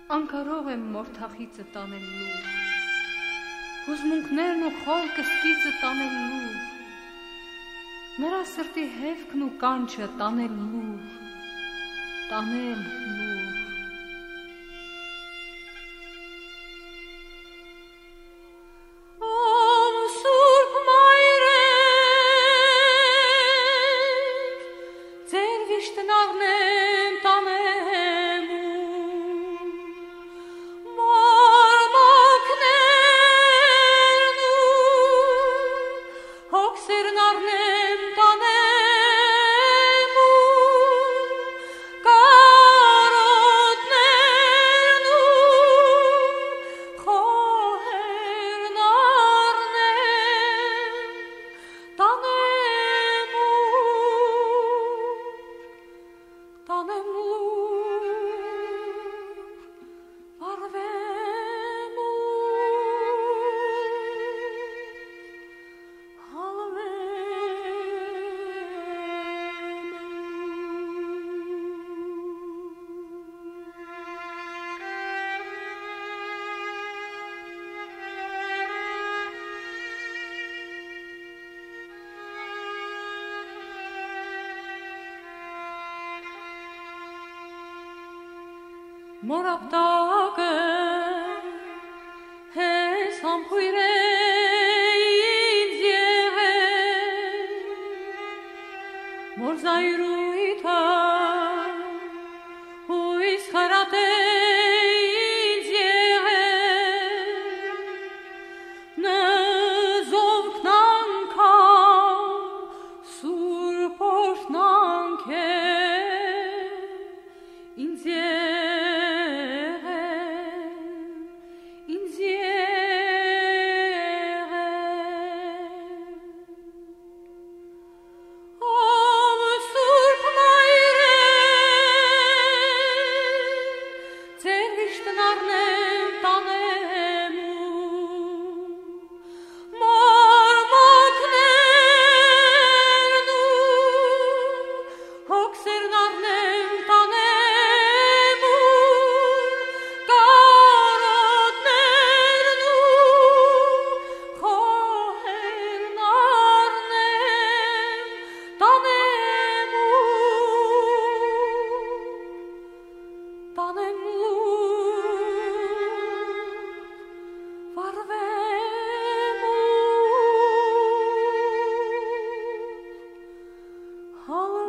անկարող եմ մորթախիցը տանել լուր, հուզմունքներն ու խոր կսկիծը տանել լուր, նրա սրտի հևքն ու կանչը տանել լուր, տանել լուր։ Մորապտակը հես համբույր է ինձ եղել, մոր զայրույթը հույս խրատ է ինձ եղել, նզովքն անգամ սուրբ օրհնանք է ինձ եղել, Oh